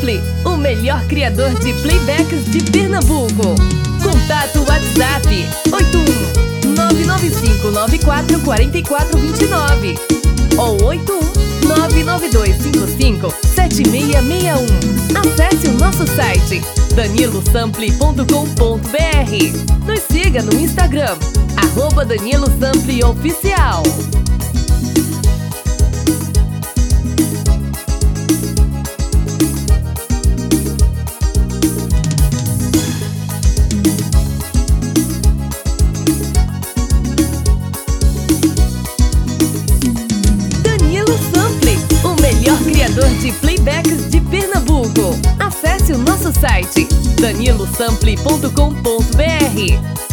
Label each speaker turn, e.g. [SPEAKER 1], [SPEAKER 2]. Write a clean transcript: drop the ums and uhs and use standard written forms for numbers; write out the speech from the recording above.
[SPEAKER 1] Sample, o melhor criador de playbacks de Pernambuco. Contato WhatsApp 81 99594 4429 ou 81 99255 7661. Acesse o nosso site danilosample.com.br. Nos siga no Instagram @DaniloSampleOficial. Criador de playbacks de Pernambuco. Acesse o nosso site danilosample.com.br.